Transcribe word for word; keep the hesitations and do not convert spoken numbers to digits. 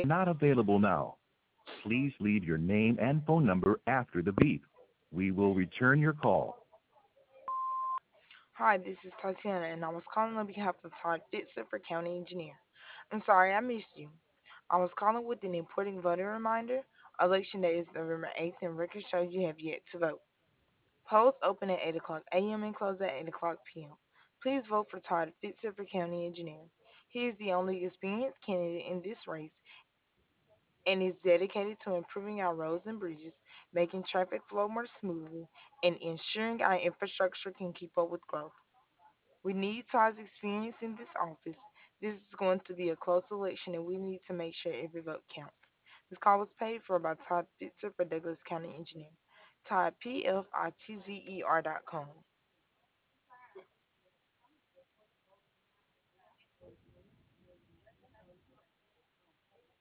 not available now. Please leave your name and phone number after the beep. We will return your call. Hi, this is Tatiana, and I was calling on behalf of Todd Fitzer for County Engineer. I'm sorry I missed you. I was calling with an important voter reminder. Election day is November eighth, and records show you have yet to vote. Polls open at eight o'clock a m and close at eight o'clock p m. Please vote for Todd Fitzer for County Engineer. He is the only experienced candidate in this race and is dedicated to improving our roads and bridges, making traffic flow more smoothly, and ensuring our infrastructure can keep up with growth. We need Todd's experience in this office. This is going to be a close election, and we need to make sure every vote counts. This call was paid for by Todd Fitzer for Douglas County Engineer. Todd, P F I T Z E R dot com.